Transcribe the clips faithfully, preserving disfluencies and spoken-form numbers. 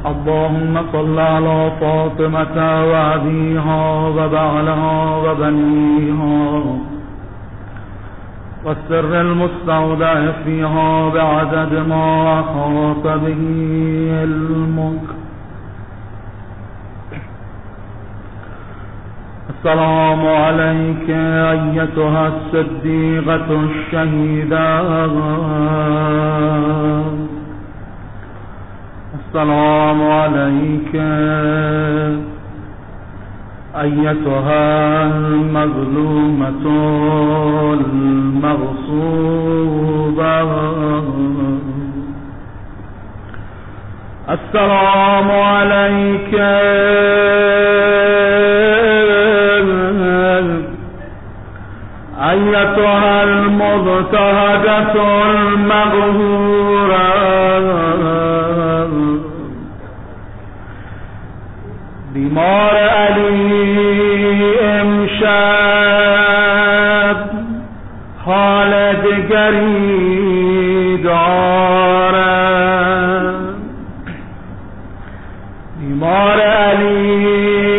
اللهم صل على فاطمة وأبيها وبعلها وبنيها والسر المستودع فيها بعدد ما أحاط به علمك. السلام عليك أيتها الصديقة الشهيدة. السلام عليك أيتها المظلومة المغصوبة. السلام عليك أيتها المضطهدة المقهورة. بیمار علی امشب حال دگری دارد. بیمار علی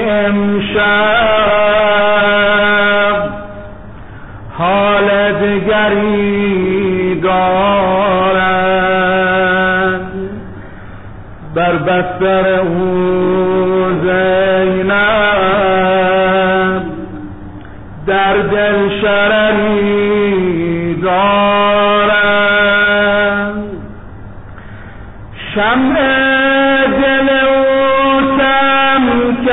امشب حال دگری دارد. بر بستر او زینب در دل شرری دارد. شمع دل او کم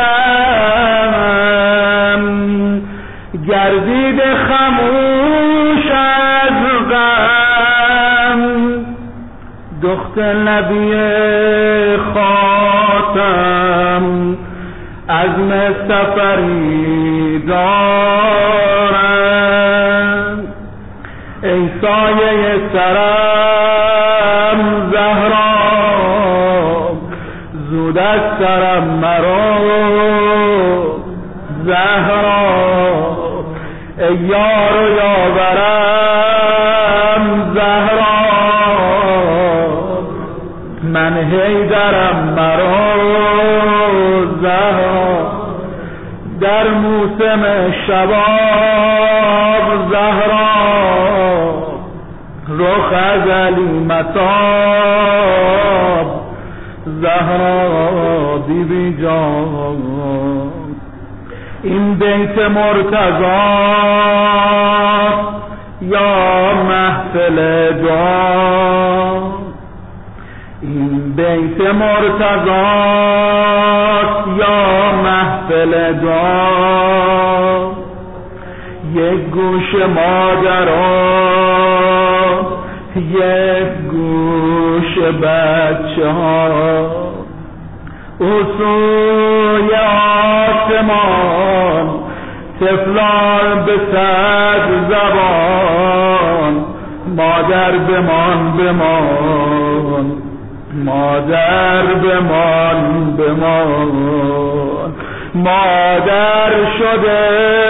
کم گردید خموش از غم. دختر نبی خاتم عزم سفری دارم. ای سایه سرم زهرا زود از سرم مرا زهرا. ای یار و یاورم زهرا من حیدرم مرا زهرا. در موسم شباب زهرا رخ از علی متاب زهرا بیبی جان. این بیت مرتضی یا محفل دعا. این بیت مرتضی یا محفل دعا. یک گوش مادران یک گوش بچه ها. اصوی آسمان طفلان به صد زبان. مادر بمان بمان مادر بمان بمان. مادر شده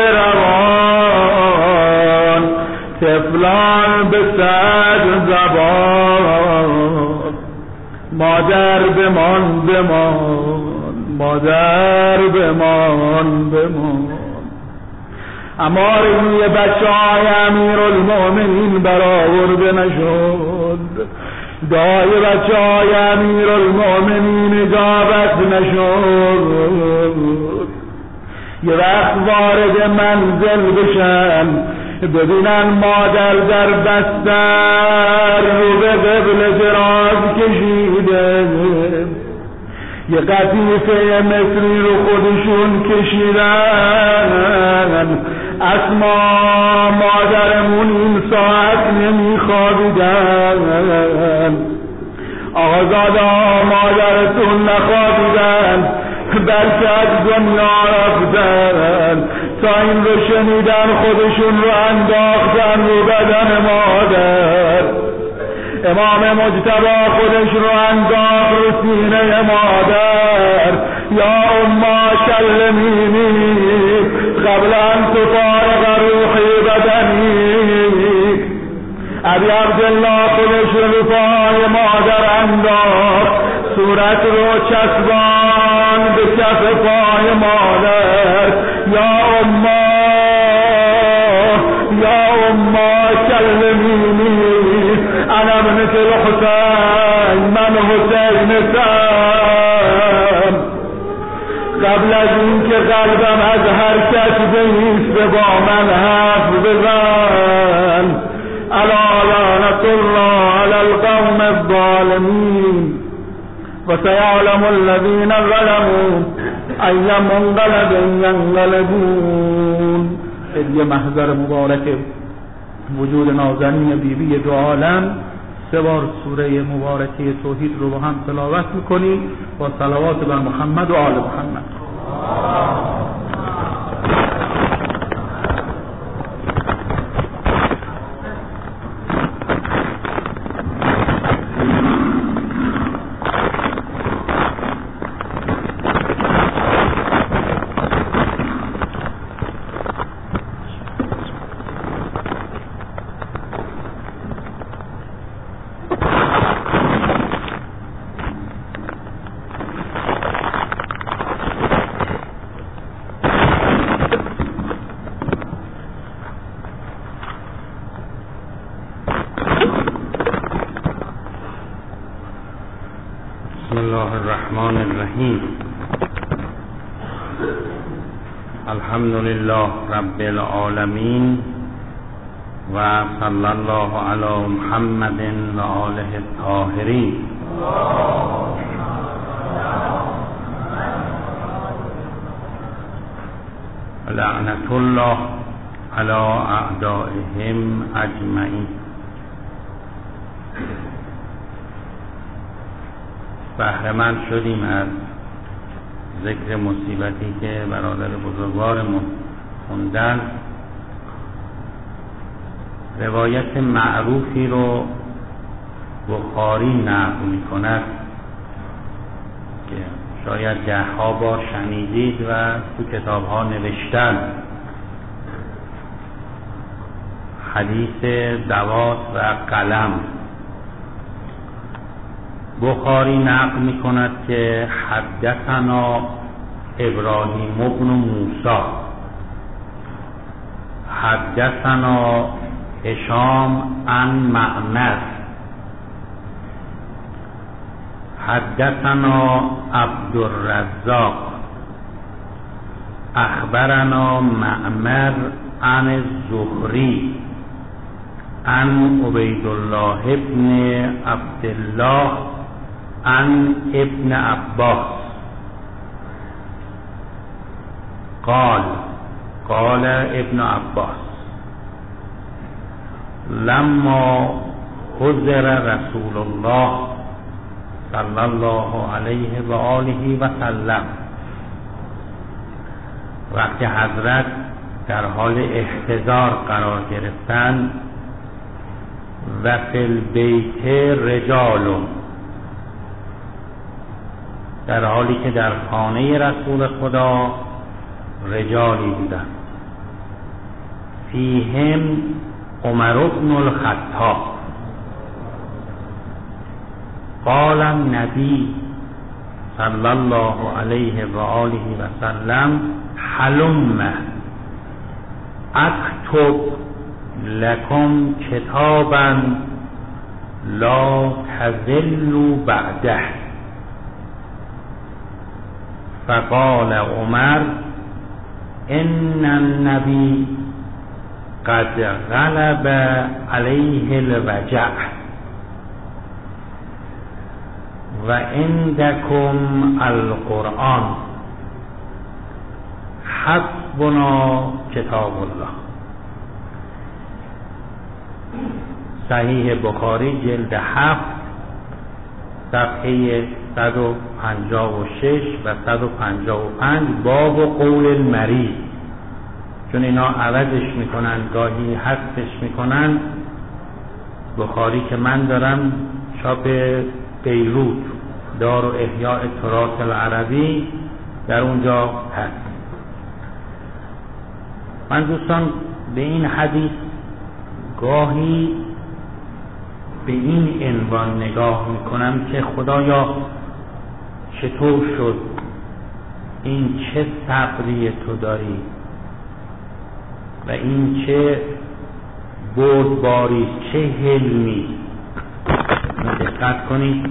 روان طفلان به صد زبان. مادر بمان بمان مادر بمان بمان. اما روی بچه های امیرالمؤمنین برآورده نشد. دعای بچه های امیرالمؤمنین اجابت نشد. یه وقت وارد منزل بشن ببینن مادر در بستر رو به قبل دراز کشیده. یه قطیفه مصری رو خودشون کشیدن. اسما مادرمون این ساعت نمیخوابیدن. آقازادا مادرتون نخوابیدن بلکه از دنیا رفتن. تا این رو شنیدن خودشون رو انداختن رو بدن مادر. امام مجتبی خودش رو انداخت رو سینه مادر. یا اما کلمینی قبل ان تفارق روحی بدنی. ابی عبدالله خودش رو پای مادر انداخت. سور صورت رو چسبان به کف پای مادر. یا اما یا اما کلمینی انا ابنت الحسین، من حسینتم. قبل از این که قلبم از حرکت بایسته با من حرف بزن. الا لعنت الله علی القوم الظالمین و سیعلم الذین ظلموا ای منقلب ینقلبون. یه محضر مبارک وجود نازنین بیبی دو عالم. سه بار سوره مبارکه توحید رو با هم تلاوت میکنیم با صلوات بر محمد و آل محمد. الحمد لله رب العالمین و صلی الله علی محمد و آله الطاهرین. لعنت الله علی اعدائهم اجمعین. بهره مند شدیم از ذکر مصیبتی که برادر بزرگوارمون خوندن. روایت معروفی رو بخاری نقل می کند که شاید ده ها بار شنیدید و تو کتاب ها نوشتن. حدیث دوات و قلم. بخاری نقل می کند که حدثنا ابراهیم ابن موسی حدثنا هشام عن معمر حدثنا عبد الرزاق اخبرنا معمر عن الزهری عن عبید الله ابن عبدالله عن ابن عباس قال قال ابن عباس لما حضر رسول الله صلی الله علیه و آله و سلم، وقتی حضرت در حال احتضار قرار گرفتند، و فی البیت رجال، در حالی که در خانه رسول خدا رجالی بودند، فیهم عمر بن الخطاب. قال النبی صلی الله علیه و آله و سلم حلم اکتب لکم کتابا لا تذلوا بعده. فقال عمر ان النبی قد غلب علیه الوجع و عندکم القرآن حسبنا کتاب الله. صحیح بخاری جلد هفت صفحه صد و پنجاه و شش و صد و پنجاه و پنج. باب و قول المریض، چون اینا عوضش میکنن گاهی حذفش میکنن. بخاری که من دارم چاپ بیروت دار و احیاء تراث العربی در اونجا هست. من دوستان به این حدیث گاهی به این عنوان نگاه میکنم که خدایا چطور شد؟ این چه صبری تو داری و این چه بردباری، چه حلمی. دقت کنید،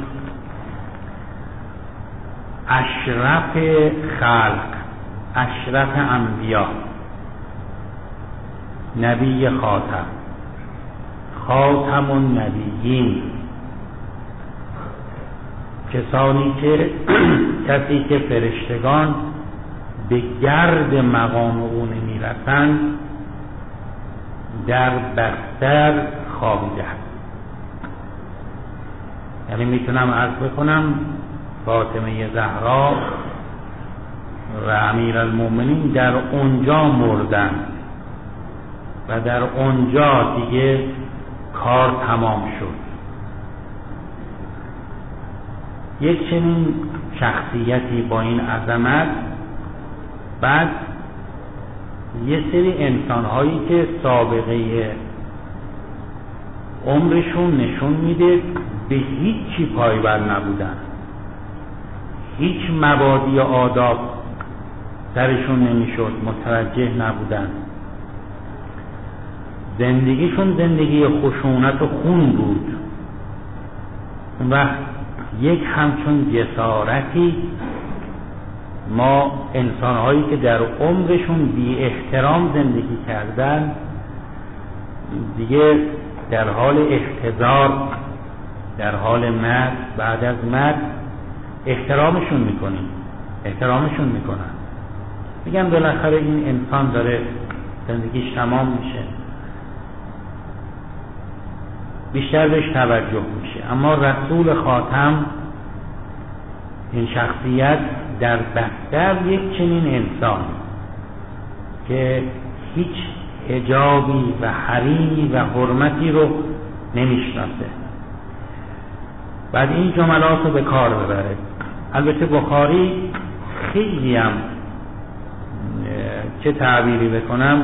اشرف خلق، اشرف انبیا، نبی خاتم، خاتم النبیین، کسانی که کسی که فرشتگان به گرد مقام او نمیرسند در بستر خوابیده است. یعنی میتونم عرض بکنم فاطمه زهرا و امیرالمومنین در اونجا مردن و در اونجا دیگه کار تمام شد. یک چنین شخصیتی با این عظمت، بعد یه سری انسان‌هایی که سابقه عمرشون نشون میده به هیچی پایبند نبودن، هیچ مبادی و آداب سرشون نمیشد، متوجه نبودن، زندگیشون زندگی خشونت و خون بود. اون وقت یک همچون جسارتی ما انسان‌هایی که در عمرشون بی احترام زندگی کردن دیگه در حال احتضار، در حال مرگ، بعد از مرگ احترامشون میکنیم، احترامشون میکنن، میگن بالاخره این انسان داره زندگیش تمام میشه، بیشتر بهش توجه میشه. اما رسول خاتم، این شخصیت در بستر یک چنین انسان که هیچ حجابی و حریمی و حرمتی رو نمیشناسه، بعد این جملات رو به کار ببره. البته بخاری خیلی هم چه تعبیری بکنم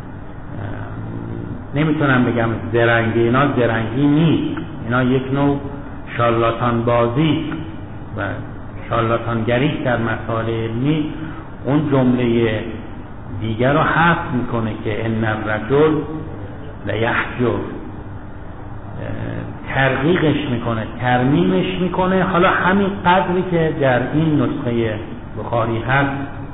نمیتونم بگم زرنگی، اینا زرنگی نیست، اینا یک نوع شارلاتان بازی و شارلاتانگری در مسائل علمی. اون جمله دیگر رو حذف میکنه که ان الرجل لیحجر، ترقیقش میکنه، ترمیمش میکنه. حالا همین قدری که در این نسخه بخاری هست،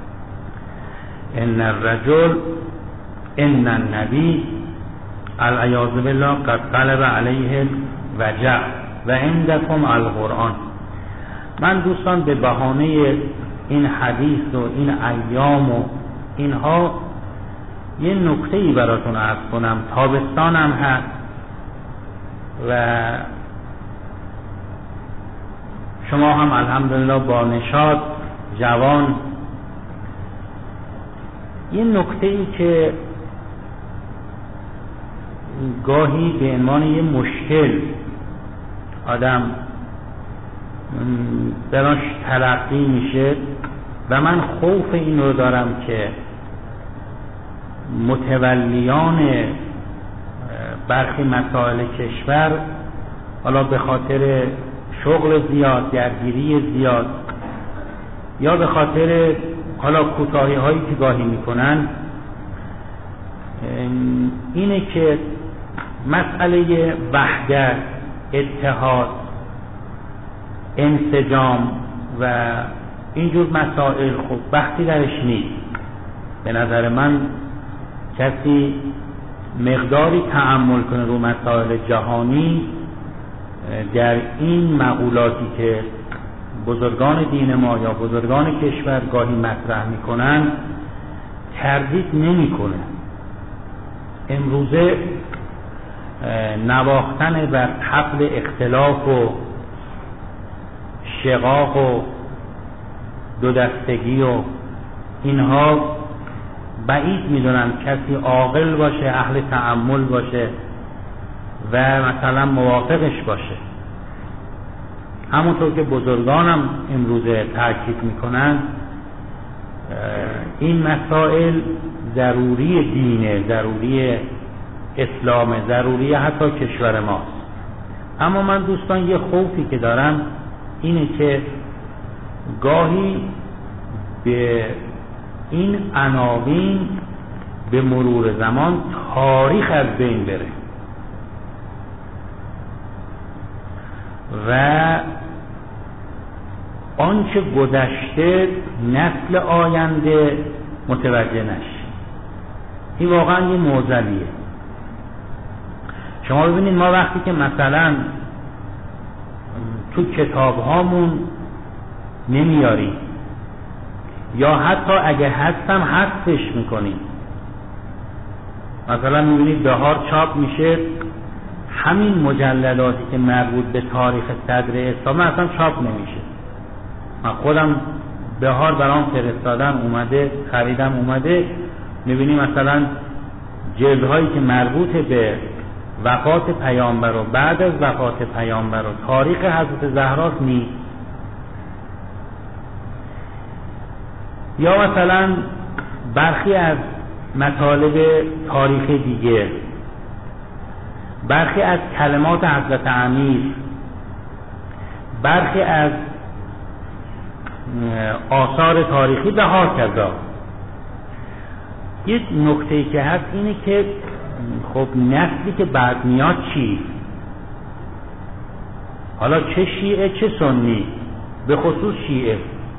ان الرجل ان النبی العیاذ بالله قد غلب علیه الوجع و عندکم القرآن. من دوستان به بهانه این حدیث و این ایام و اینها یه نکته‌ای براتون عرض کنم. تابستان هم هست و شما هم الحمدلله با نشاط جوان. یه نکته‌ای که گاهی به عنوان یه مشکل آدم براش تلقی میشه و من خوف این رو دارم که متولیان برخی مسائل کشور، حالا به خاطر شغل زیاد، درگیری زیاد، یا به خاطر حالا کوتاهی هایی که گاهی میکنن، اینه که مسئله وحدت، اتحاد، انسجام و اینجور مسائل خب وقتی درش نیست. به نظر من کسی مقداری تأمل کنه رو مسائل جهانی، در این مقولاتی که بزرگان دین ما یا بزرگان کشور گاهی مطرح میکنن تردید نمیکنه. امروزه نواختن بر طبل اختلاف و شقاق و دو دستگی و اینها بعید میدونم کسی عاقل باشه، اهل تأمل باشه و مثلا موافقش باشه. همونطور که بزرگانم امروزه تاکید میکنن این مسائل ضروری دینه، ضروری اسلامه، ضروری حتی کشور ماست. اما من دوستان یه خوفی که دارم اینه که گاهی به این عناوین به مرور زمان تاریخ از بین بره و آنچه گذشته نسل آینده متوجه نشه. این واقعا یه معضلیه. شما ببینید ما وقتی که مثلا تو کتاب هامون نمیاریم یا حتی اگه هستم حذفش میکنیم، مثلا میبینید بهار چاپ میشه، همین مجلداتی که مربوط به تاریخ صدر اسلام اصلا چاپ نمیشه. من خودم بهار برام فرستادن اومده، خریدم اومده، میبینی مثلا جلدهایی که مربوط به وفات پیامبر و بعد از وفات پیامبر و تاریخ حضرت زهرا نیست. یا مثلا برخی از مطالب تاریخ دیگه، برخی از کلمات حضرت امیر، برخی از آثار تاریخی و هاکذا. یک نکته‌ای که هست اینه که خب نسلی که بعد میاد چی؟ حالا چه شیعه چه سنی، به خصوص شیعه،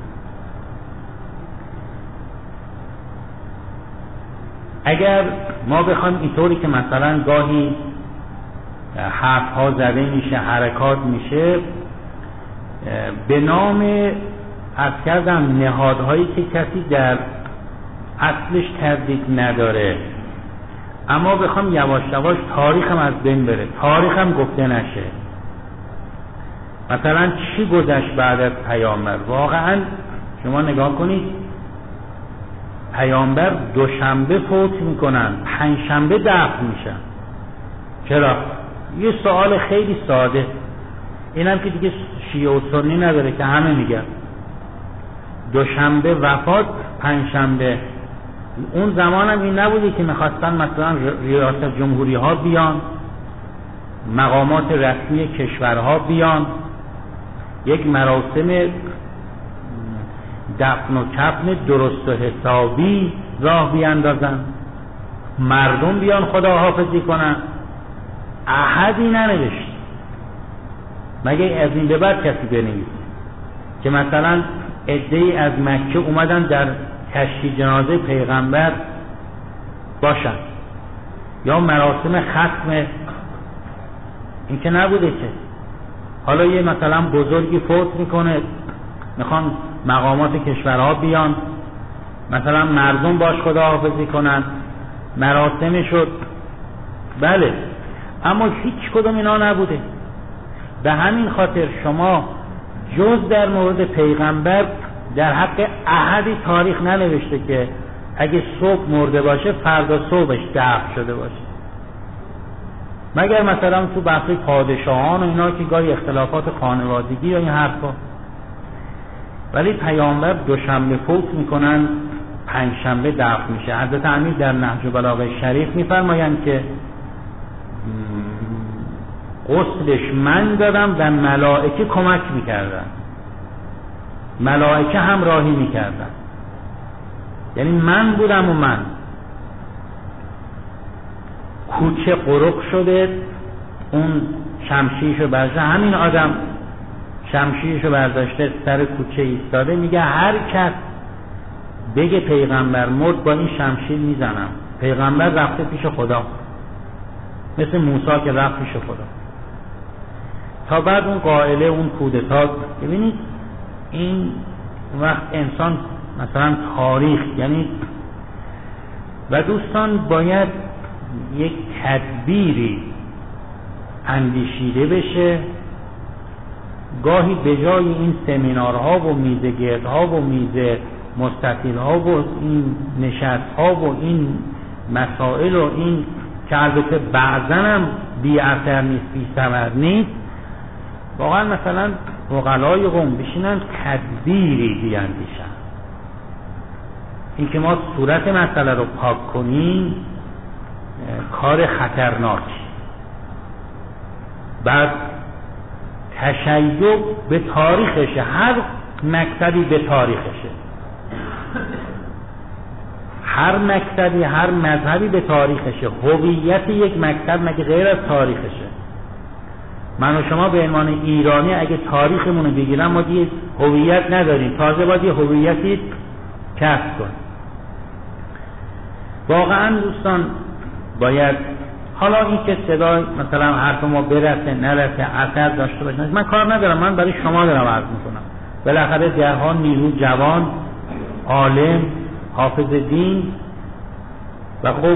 اگر ما بخوایم اینطوری که مثلا گاهی حرف‌ها زده میشه، حرکات میشه به نام از کردم نهادهایی که کسی در اصلش تردید نداره، اما بخوام یواش یواش تاریخ هم از بین بره، تاریخ هم گفته نشه. مثلا چی گذشت بعد از پیامبر؟ واقعا شما نگاه کنید، پیامبر دوشنبه فوت میکنن، پنجشنبه دفن میشن. چرا؟ یه سوال خیلی ساده، اینم که دیگه شیعه و سنی نداره که همه میگن دوشنبه وفات، پنجشنبه. اون زمان هم این نبوده که میخواستن مثلا ریاست جمهوری ها بیان، مقامات رسمی کشورها بیان، یک مراسم دفن و کفن درست و حسابی راه بیاندازن، مردم بیان خداحافظی کنن. احدی ننوشت، مگه از این به بعد کسی بنویسه که مثلا عده‌ای از مکه اومدن در تشییع جنازه پیغمبر باشن یا مراسم ختم؟ این که نبوده که. حالا یه مثلا بزرگی فوت میکنه، میخوان مقامات کشورها بیان، مثلا مردم باش خداحافظی کنن، مراسم شد، بله، اما هیچ کدوم اینا نبوده. به همین خاطر شما جز در مورد پیغمبر در حق احدی تاریخ ننوشته که اگه صبح مرده باشه فردا صبحش دفن شده باشه، مگر مثلا تو بحث پادشاهان و اینا که گاهی اختلافات خانوادگی یا این حرفا. ولی پیامبر دوشنبه فوت میکنن، پنجشنبه دفن میشه. حضرت امیر در نهج البلاغه شریف میفرمایند که غسلش من دادم و ملائکه کمک میکردن، ملائکه همراهی میکردن، یعنی من بودم و من. کوچه قرق شده، اون شمشیرشو برداشته، همین آدم شمشیرشو برداشته سر کوچه ایستاده، میگه هر کس بگه پیغمبر مرد با این شمشیر میزنم. پیغمبر رفته پیش خدا، مثل موسی که رفت پیش خدا. تا بعد اون قائله، اون کودتا. ببینید این وقت انسان مثلا تاریخ، یعنی و دوستان باید یک تدبیری اندیشیده بشه. گاهی به جای این سمینارها و میزه گردها و میزه مستطیلها و این نشستها و این مسائل و این که البته بعضا هم بی اثر نیست، بی ثمر نیست، واقعا مثلا عقلای قوم بشینن تدبیری بیاندیشن. این که ما صورت مسئله رو پاک کنیم کار خطرناکی. بعد تشیع به تاریخش، هر مکتبی به تاریخشه، هر مکتبی هر مذهبی به تاریخشه. هویت یک مکتب مگه غیر از تاریخشه؟ من و شما به عنوان ایرانی اگه تاریخمون رو بگیرم ما دیگه هویت نداریم، تازه باید یه هویتی کسب کنیم. واقعا دوستان باید حالا این که صدا مثلا حرف ما برسه نرسه اثر داشته باشه من کار ندارم، من برای شما دارم عرض میکنم. بالاخره درها نیرو جوان عالم حافظ دین و خب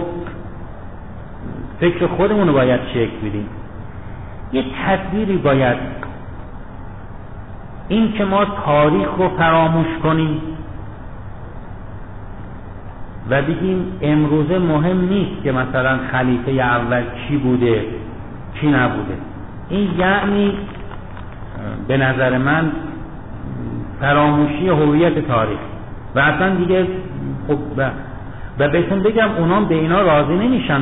فکر خودمون رو باید شکل بدیم. یه تدبیری باید، این که ما تاریخ رو فراموش کنیم و بگیم امروزه مهم نیست که مثلا خلیفه اول کی بوده کی نبوده، این یعنی به نظر من فراموشی هویت تاریخ و اصلا دیگه خب و بهتون بگم اونا به اینا راضی نمیشن.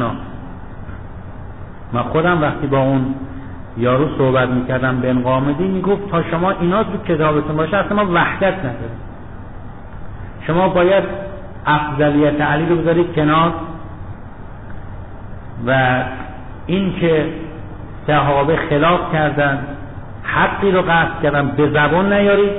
من خودم وقتی با اون یارو صحبت میکردم بن قامدی میگفت تا شما اینا تو کتابتون باشه اصلا ما وحدت نداریم، شما باید افضلیت علی رو بذارید کنار و این که صحابه خلاف کردن حقی رو قصد کردن به زبان نیارید.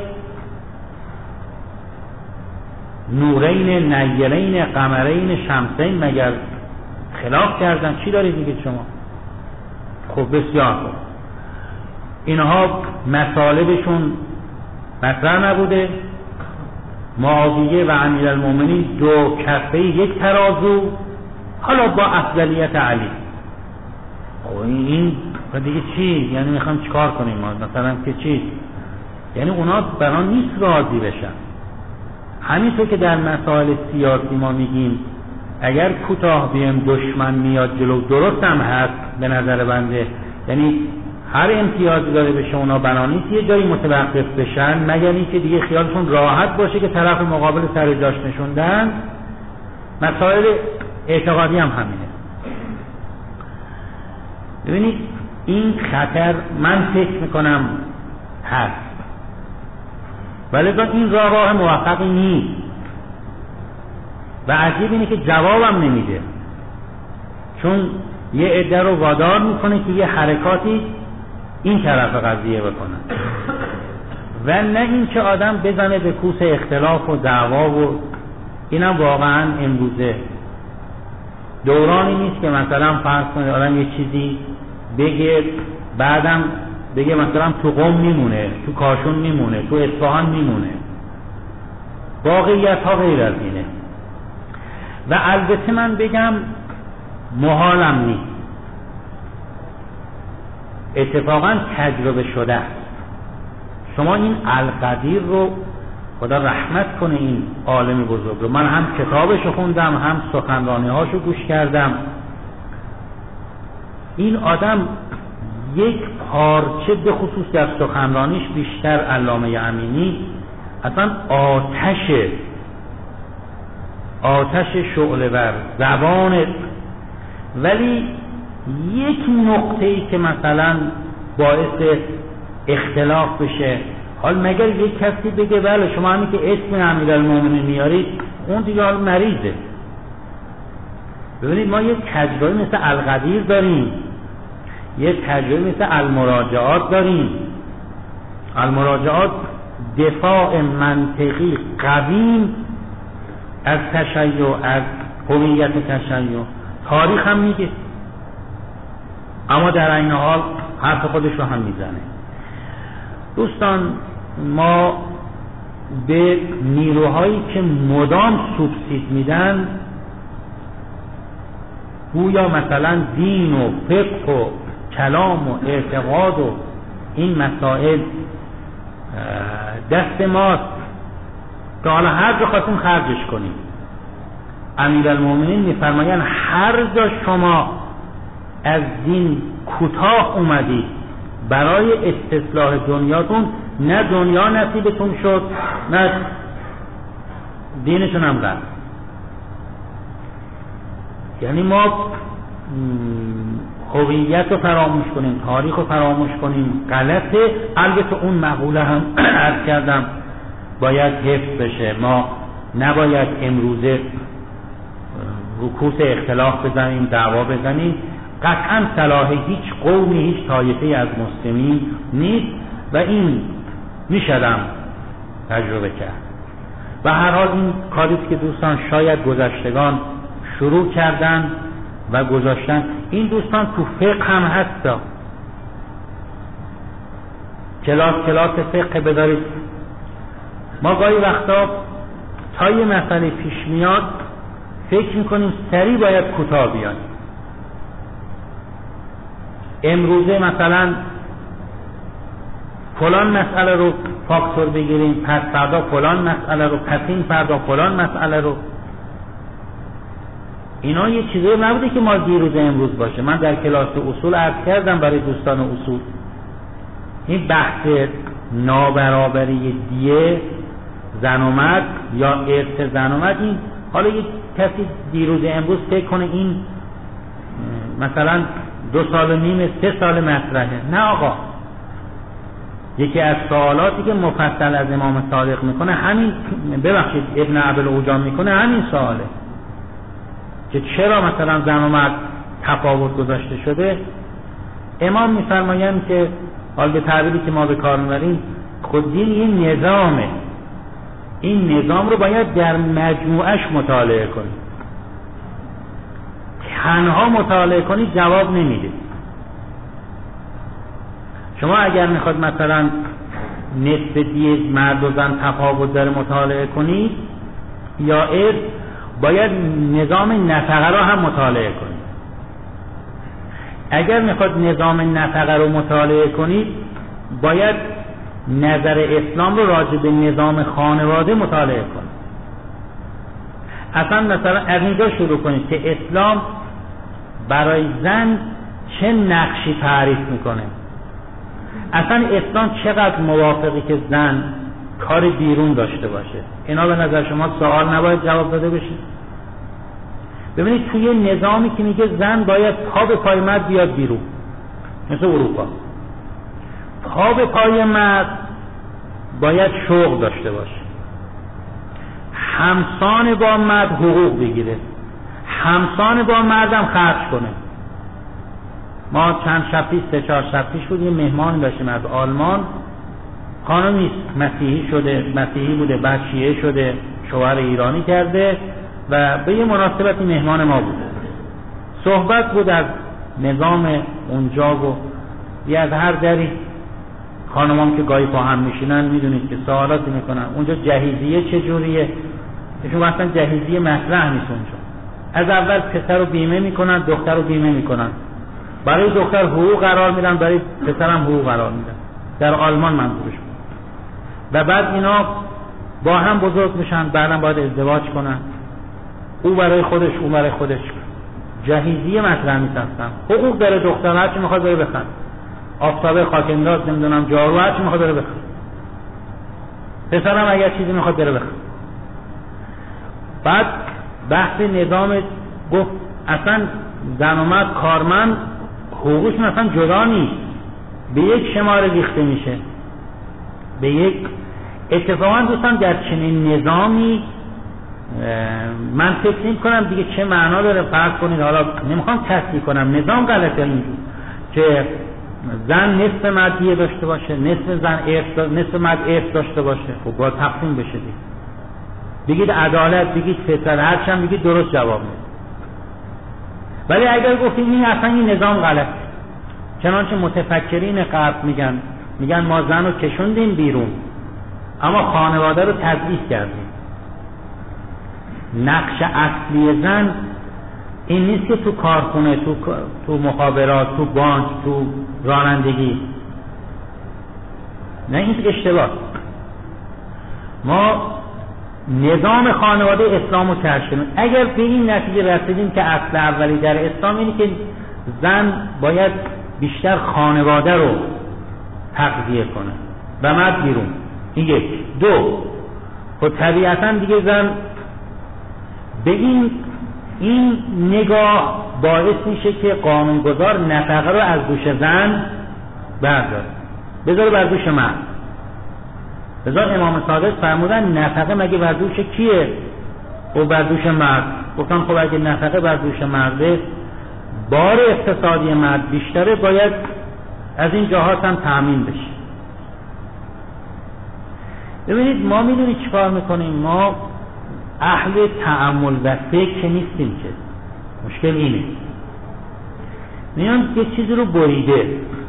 نورین نیرین قمرین شمسین مگر خلاف کردن؟ چی دارید میگید شما؟ خب بسیار خوب، اینها مطالبشون مطرح نبوده. معاویه و امیرالمومنین دو کفه یک ترازو، حالا با افضلیت علی. خب این دیگه چی؟ یعنی میخوام چیکار کنیم ما مثلا که چی؟ یعنی اونا برای نیست راضی بشن. همینطور که در مسائل سیاسی ما میگیم اگر کوتاه بیم دشمن میاد جلو، درست هم هست به نظر بنده، یعنی هر امتیازی داره بشه اونا بنا نیست یه جایی متوقف بشن مگر اینکه دیگه خیالشون راحت باشه که طرف مقابل سر جاش نشوندن. مسائل اعتقادی هم همینه. ببینید این خطر من فکر میکنم هست، ولی این راه راه موفقی نیست و عجیب اینه که جوابم نمیده، چون یه عده رو وادار میکنه که یه حرکاتی این طرف قضیه بکنن و نه این که آدم بزنه به کوس اختلاف و دعوا. و اینم واقعا امروزه دورانی نیست که مثلا فرض کنید آدم یه چیزی بگه بعدم بگه مثلا تو قم میمونه، تو کاشون میمونه، تو اصفهان میمونه. واقعیت ها غیر از اینه و البته من بگم محالم نیست، اتفاقا تجربه شده است. شما این القدیر رو خدا رحمت کنه این عالم بزرگ رو، من هم کتابشو خوندم هم سخنرانی هاشو گوش کردم. این آدم یک پارچه به خصوص در سخنرانیش بیشتر علامه امینی اصلا آتش آتش شعله ور زبان، ولی یک نقطه ای که مثلا باعث اختلاف بشه، حال مگر یک کسی بگه بله شما همین که اسم امیرالمومنین میارید اون دیگه حال مریضه. ببینید ما یک تجربه مثل القدیر داریم، یک تجربه مثل المراجعات داریم. المراجعات دفاع منطقی قوی از تشیع، از هویت تشیع. تاریخ هم میگه اما در این حال حرف خودش رو هم میزنه. دوستان ما به نیروهایی که مدام سوبسید میدن گویا مثلا دین و فقه و کلام و اعتقاد و این مسائل دست ماست که حالا هر جا خواستیم خرجش کنیم. امیرالمومنین میفرمایند هر جا شما از دین کوتاه اومدید برای استصلاح دنیاتون، نه دنیا نصیبتون شد نه دینتون هم رفت. یعنی ما هویت رو فراموش کنیم، تاریخ رو فراموش کنیم غلطه. البته اون مقوله هم عرض کردم باید حفظ بشه. ما نباید امروزه رکوس اختلاف بزنیم، دعوا بزنیم. قطعا صلاح هیچ قومی، هیچ طایفه از مسلمین نیست و این میشدم تجربه کرد. و هر حال این کاری که دوستان شاید گذشتگان شروع کردن و گذاشتن، این دوستان تو فقه هم هستا، کلاس کلاس فقه بذارید. ما گاهی وقتا تا یه مسئله پیش میاد فکر میکنیم سریع باید کوتاه بیایم. امروزه مثلا فلان مسئله رو فاکتور بگیریم، پس فردا فلان مسئله رو، پس این فردا فلان مسئله رو. اینا یه چیزی نبوده که ما دیروز امروز باشه. من در کلاس اصول عرض کردم برای دوستان اصول، این بحث نابرابری دیه زن و مرد یا ارث زن و مرد، این حالا یه کسی دیروز امروز فکر کنه این مثلا دو سال و نیم سه سال مطرحه. نه آقا، یکی از سوالاتی که مفصل از امام صادق میکنه همین، ببخشید ابن ابوالعجام میکنه همین سواله که چرا مثلا زن و مرد تفاوت گذاشته شده. امام میفرمایند که حال به تعبیری که ما به کار میبریم، خود دین این نظامه، این نظام رو باید در مجموعش مطالعه کنید. تنها مطالعه کنید جواب نمیده. شما اگر میخواد مثلا نصف دیه مرد و زن تفاوت داره مطالعه کنید یا ارث، باید نظام نفقه رو هم مطالعه کنید. اگر میخواد نظام نفقه رو مطالعه کنید باید نظر اسلام رو راجع به نظام خانواده مطالعه کنید. اصلا مثلا از اینجا شروع کنید که اسلام برای زن چه نقشی تعریف میکنه. اصلا اسلام چقدر موافقی که زن کار بیرون داشته باشه. اینا به نظر شما سوال نباید جواب داده بشه؟ ببینید توی نظامی که میگه زن باید پا به پای مرد بیاد بیرون، مثل اروپا، پا به پای مرد باید شغل داشته باشه، همسان با مرد حقوق بگیره، همسان با مردم خرج کنه. ما چند شب پیش سه چهار شب پیش بود یه مهمان داشتیم از آلمان، خانمی مسیحی شده، مسیحی بوده بعد شیعه شده، شوهر ایرانی کرده و به یه مناسبتی مهمان ما بود. صحبت بود از نظام اونجا و یه از هر دری، خانمان که گاهی با هم میشینن میدونید که سوالاتی میکنن اونجا جهیزیه چجوریه، ایشون اصلا جهیزیه مطرح نیست اونجا. از اول پسر رو بیمه میکنن، دختر رو بیمه میکنن، برای دختر حقوق قرار میدن، برای پسر هم حقوق قرار میدن. در آلمان منظورش بود. و بعد اینا با هم بزرگ میشن، بعدم باید ازدواج کنن، او برای خودش او برای خودش. جهیزیه مطرح نیست اصلا. حقوق داره دختر، هر چی میخواد بره بخره، آفتابه، خاکنداز، نمیدونم جارو، هر چی میخواد بره بخره. پسرم اگر چیزی میخواد بره بخره. بعد بحث نظام گفت اصلا زن و مرد کارمند حقوقشون اصلا جدا نیست، به یک شماره ریخته میشه، به یک. اتفاقا دوستان در چنین نظامی من فکر نمی کنم دیگه چه معنا داره. فرض کنید، حالا نمیخوام تصحیح کنم، نظام غلطه اینجور که زن نصف مردیه داشته باشه، نصف زن ارث، نصف مرد ارث داشته باشه. خب باید تقسیم بشه دیگه. بگید عدالت، بگید فطرت، هر چند بگید درست جواب میده. ولی اگر گفتیم این اصلا این نظام غلط، چنانچه متفکرین غرب میگن میگن ما زن رو کشوندیم بیرون اما خانواده رو تضعیف کردیم. نقش اصلی زن این نیست که تو کارخونه، تو تو مخابرات، تو بانک، تو رانندگی. نه، این اشتباه. ما نظام خانواده اسلام رو تشکیل. اگر به این نتیجه رسیدیم که اصل اولی در اسلام اینه که زن باید بیشتر خانواده رو تغذیه کنه و مرد بیرون، این یک. دو، خب طبیعتا دیگه زن به این این نگاه باعث میشه که قانونگذار نفقه رو از دوش زن برداره بذاره بر دوش مرد. لذا امام صادق فرمودن نفقه مگه بر دوش کیه؟ او بر دوش مرد. گفتن خب اگه نفقه بر دوش مرده، بار اقتصادی مرد بیشتره، باید از این جهات هم تأمین بشه. ببینید ما میدونید چیکار میکنیم؟ ما اهل تأمل و فکر نیستیم که. مشکل اینه میان یه چیزی رو بریده.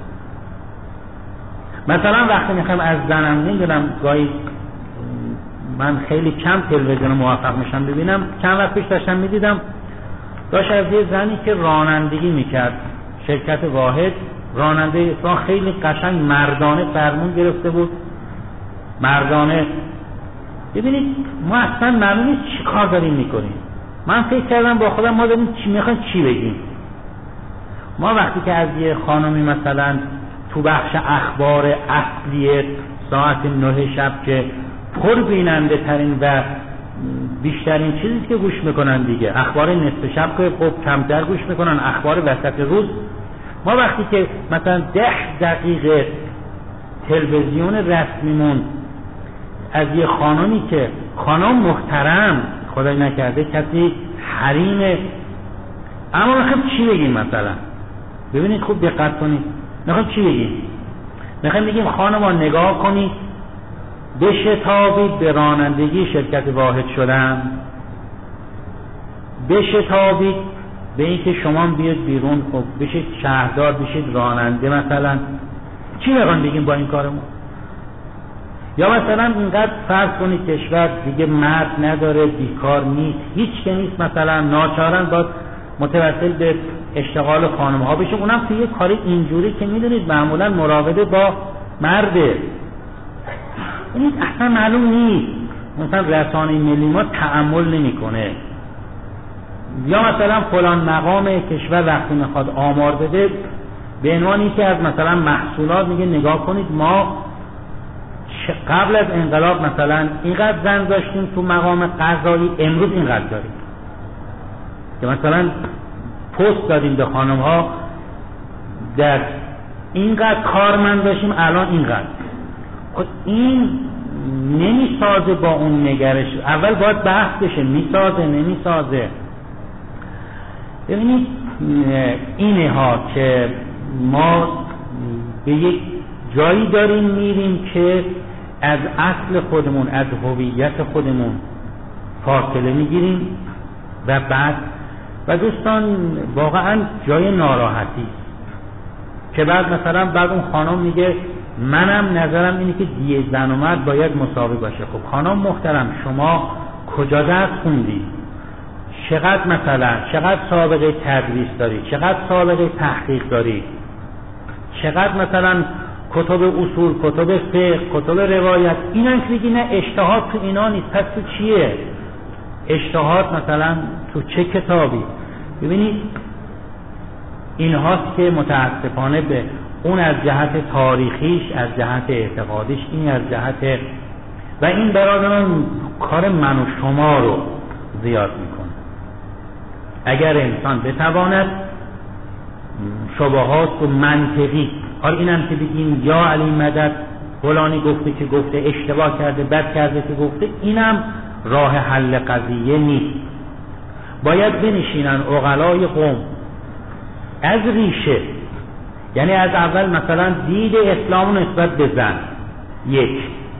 مثلا وقتی میخوایم از زنم، نمیدونم گاهی من خیلی کم تلویزیون موفق میشم ببینم، چند وقت پیش داشتم میدیدم داشت از یه زنی که رانندگی میکرد، شرکت واحد، راننده اصلا خیلی قشنگ مردانه فرمون گرفته بود، مردانه. ببینید ما اصلا معلوم نیست چی کار داریم میکنیم. من فکر کردم با خودم ما داریم چی میخوایم چی بگیم. ما وقتی که از یه خانمی مثلا تو بخش اخبار اصلی ساعت نه شب که پر بیننده ترین و بیشترین چیزی که گوش میکنن دیگه، اخبار نصف شب که خب کمتر گوش میکنن، اخبار وسط روز. ما وقتی که مثلا ده دقیقه تلویزیون رسمیمون از یه خانمی که خانم محترم، خدای نکرده کسی حریمه، اما میخوایم چی بگیم مثلا؟ ببینید خوب دقت کنید، میخوایم چی بگیم؟ میخوایم بگیم خانما نگاه کنید بشتابید به رانندگی شرکت واحد شدن، بشتابید به اینکه شما بیاد بیرون خب بشید شهردار، بشید راننده مثلا. چی میخوایم بگیم با این کارمون؟ یا مثلا اینقدر فرض کنید کشور دیگه مرد نداره، بیکار نیست، هیچ که نیست، مثلا ناچارن باید متوسل به اشتغال خانم ها بشه، اونم توی یه کاری اینجوری که میدونید معمولا مراوده با مرده. این اصلا معلوم نیست. مثلا رسانه ملی ما تأمل نمیکنه. یا مثلا فلان مقام کشور وقتی میخواد آمار بده به عنوانی که از مثلا محصولات میگه نگاه کنید ما قبل از انقلاب مثلا اینقدر زن داشتیم تو مقام قضایی، امروز اینقدر داریم، که مثلا پست دادیم به خانم ها در اینقدر کارمند داشتیم الان اینقدر. خب این نمیسازه با اون نگرش. اول باید بحث بشه میسازه نمیسازه. ببینید اینه ها که ما به یک جایی داریم میریم که از اصل خودمون، از هویت خودمون فاصله میگیریم و بعد و دوستان واقعا جای ناراحتی که بعد مثلا بعد اون خانم میگه منم نظرم اینه که دیه زن و مرد باید مساوی باشه. خب خانم محترم شما کجا درس خوندی؟ چقدر مثلا چقدر سابقه تدریس داری؟ چقدر سابقه تحقیق داری؟ چقدر مثلا کتب اصول، کتب فقه، کتب روایت؟ اینم که بگی نه اجتهاد تو اینا نیست، پس تو چیه؟ اجتهاد مثلا تو چه کتابی؟ ببینید این هاست که متاسفانه به اون از جهت تاریخیش، از جهت اعتقادیش، این از جهت و این برادران کار من و شما رو زیاد میکنه. اگر انسان بتواند شبهات و منطقی، حالا اینم که بگیم یا علی مدد فلانی گفته که گفته اشتباه کرده، بد کرده که گفته، اینم راه حل قضیه نیست. باید بنشینن عقلای قوم از ریشه، یعنی از اول مثلا دید اسلام نسبت به زن، یک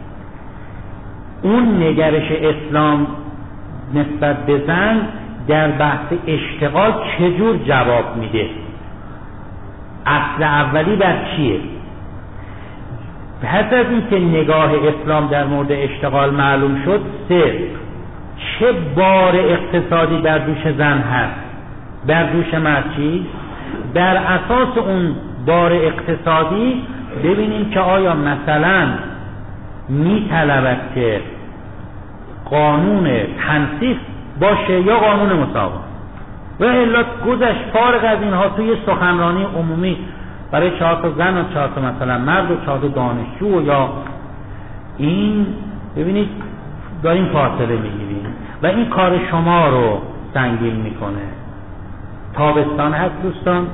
اون نگرش اسلام نسبت به زن در بحث اشتغال چجور جواب میده، اصل اولی بر چیه. پس از این که نگاه اسلام در مورد اشتغال معلوم شد، سه چه بار اقتصادی بر دوش زن هست، بر دوش مرد چی، بر اساس اون بار اقتصادی ببینیم که آیا مثلا میطلبد که قانون تنصیف باشه یا قانون مساوات، و الا گذشت فارغ از اینها توی سخنرانی عمومی برای چهار تا زن و چهار تا مثلا مرد و چهار تا دانشجو یا این، ببینید داریم فاصله میگیریم و این کار شما رو سنگین میکنه. تابستان هست دوستان،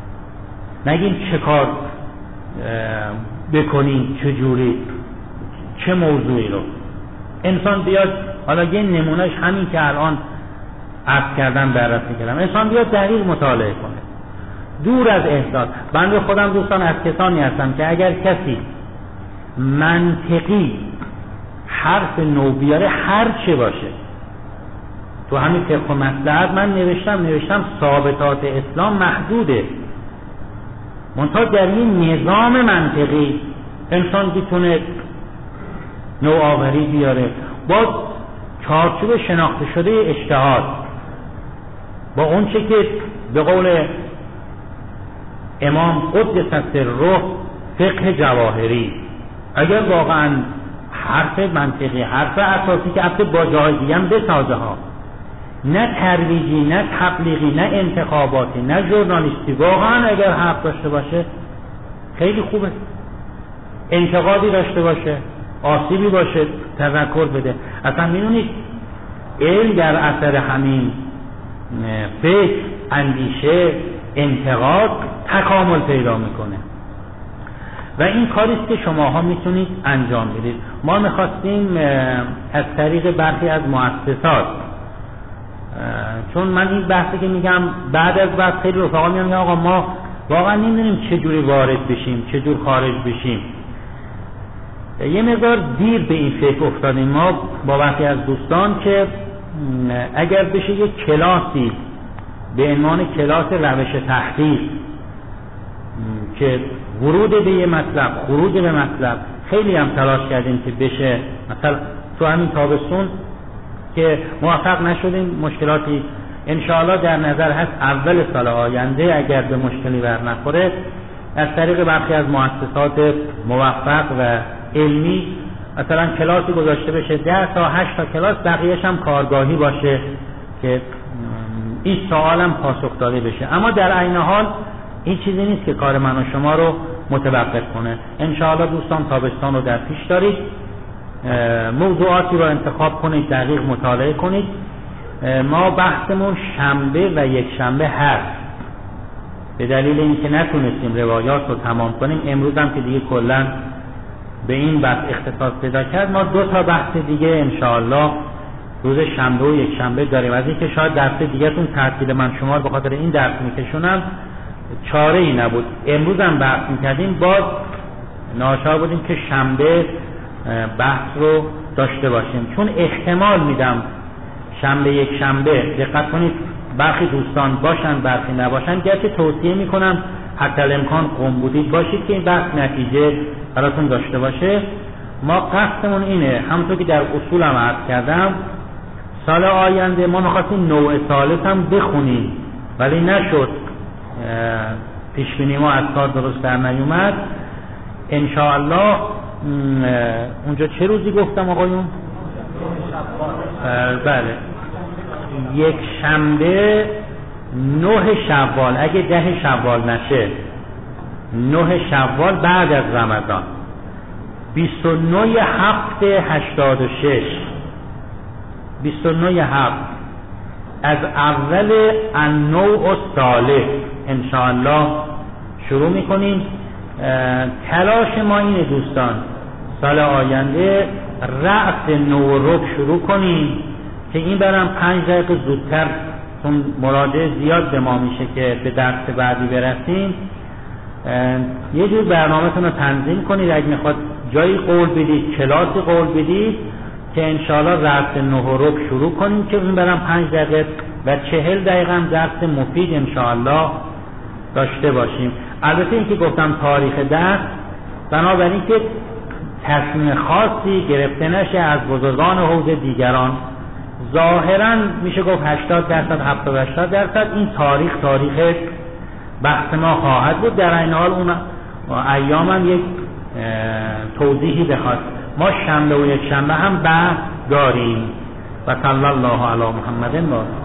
نگیم چه کار بکنیم چجوری، چه موضوعی رو انسان بیاد، حالا یه نمونهش همین که الان عرض کردم بررسی کردم، انسان بیاد دقیق مطالعه کنه دور از احساس. بنده خودم دوستان از کسانی هستم که اگر کسی منطقی حرف نو بیاره هر چه باشه، تو همین فقه و مصلحت من نوشتم نوشتم ثابتات اسلام محدوده، منتها در این نظام منطقی انسان بتونه نوآوری بیاره با چارچوب شناخته شده اجتهاد، با اون چه که به قول امام قدس سره فقه جواهری، اگر واقعا حرف منطقی، حرف اساسی که حرف با جای دیگه هم بسازه ها، نه ترویجی، نه تبلیغی، نه انتخاباتی، نه ژورنالیستی، واقعا اگر حرف داشته باشه خیلی خوبه، انتقادی داشته باشه، آسیبی باشه تذکر بده. اصلا میدونید علم در اثر همین فکر، اندیشه، انتقاد تکامل پیدا میکنه و این کاریست که شماها میتونید انجام بدید. ما میخواستیم از طریق برخی از مؤسسات، چون من این بحثی که میگم بعد از بعد خیلی رفقا میگن آقا ما واقعا نمیدونیم چه جوری وارد بشیم، چه جور خارج بشیم، یه مقدار دیر به این فکر افتادیم. ما با برخی از دوستان که اگر بشه یک کلاسی به عنوان کلاس روش تحقیق که ورود به یه مطلب، خروج به مطلب، خیلی هم تلاش کردیم که بشه. مثلا تو همین تابستون که موفق نشدیم، مشکلاتی انشاءالله در نظر هست اول سال آینده اگر به مشکلی بر نخوره از طریق برخی از مؤسسات موفق و علمی مثلا کلاسی گذاشته بشه، ده تا هشت تا کلاس، بقیه‌اش هم کارگاهی باشه که این سوال هم پاسخ داده بشه. اما در عین حال این چیزی نیست که کار من و شما رو متوقف کنه. انشاءالله دوستان تابستان رو در پیش دارید، موضوعاتی رو انتخاب کنید، دقیق مطالعه کنید. ما بحثمون شنبه و یک شنبه هست، به دلیل اینکه نتونستیم روایات رو تمام کنیم، امروز هم که دیگه کلا به این بحث اختصاص پیدا کرد، ما دو تا بحث دیگه انشاءالله روز شنبه و یک شنبه داریم. از اینکه شاید درس دیگه تون تعطیل من شما رو به خاطر این درس میکشونم چاره ای نبود، امروز هم بحث میکردیم، باز ناچار بودیم که شنبه بحث رو داشته باشیم، چون احتمال میدم شنبه یک شنبه، دقت کنید برخی دوستان باشن برخی نباشن، گرچه توصیه میکنم حتی الامکان قم بودید باشید که این بحث نتیجه براتون داشته باشه. ما قصدمون اینه، همونطور که در اصول هم عرض کردم، سال آینده ما میخواستیم نوع ثالث هم بخونیم ولی نشد، پیشبینی ما از کار درست در نیومد. انشاءالله اونجا چه روزی گفتم آقایون؟ بله یک شنبه نه شوال، اگه ده شوال نشه نه شوال بعد از رمضان، بیست و نه هفت هشتاد و شش، بیست و نه هفت از اول النوع الثالث انشاءالله شروع میکنیم. تلاش ما اینه دوستان سال آینده رأس نوع رب شروع کنیم که این برم پنج دقیقه زودتر، چون مراجعه زیاد به ما میشه که به درس بعدی برسیم، یه جور برنامه‌تون رو تنظیم کنید. اگه میخواد جایی قول بدید، کلاسی قول بدید که انشاءالله رأس نوع رب شروع کنیم که این برم پنج دقیقه و چهل دقیقه هم درس مفید انشاءالله داشته باشیم. البته این که گفتم تاریخ درس، بنابراین که تصمیم خاصی گرفته نشه از بزرگان حوزه دیگران، ظاهرا میشه گفت هشتاد درصد هفتاد هشتاد درصد این تاریخ تاریخ بحث ما خواهد بود. در این حال اون ایام هم یک توضیحی بخواد. ما شنبه و یک شنبه هم بحث داریم و صلی الله علی محمد و